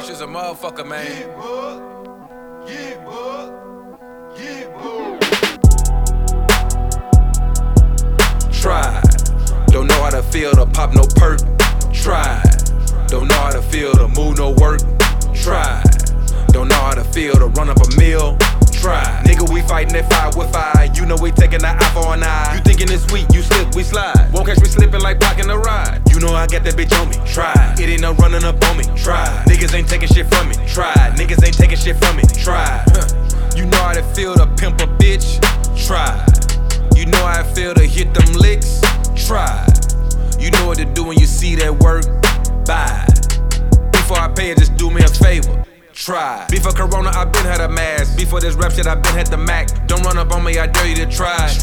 Rush is a motherfucker, man. Yeah, bud. Yeah, bud. Yeah, bud. Try. Don't know how to feel to pop no perk. Try. Don't know how to feel to move no work. Try. Don't know how to feel to run up a meal. Try. Nigga, we fighting that fire with fire. You know we taking the eye for an eye. You thinking it's sweet, you slip, we slide. Won't catch me slipping like blocking the ride. You know I got that bitch on me. Try. It ain't no running up on me. Try. Niggas ain't taking shit from me. Try. Niggas ain't taking shit from me. Try. You know how to feel to pimp a bitch. Try. You know how I feel to hit them licks. Try. You know what to do when you see that work. Bye. Before I pay it, just do me a favor. Try. Before Corona, I been had a mask. Before this rap shit, I been had the Mac. Don't run up on me, I dare you to try.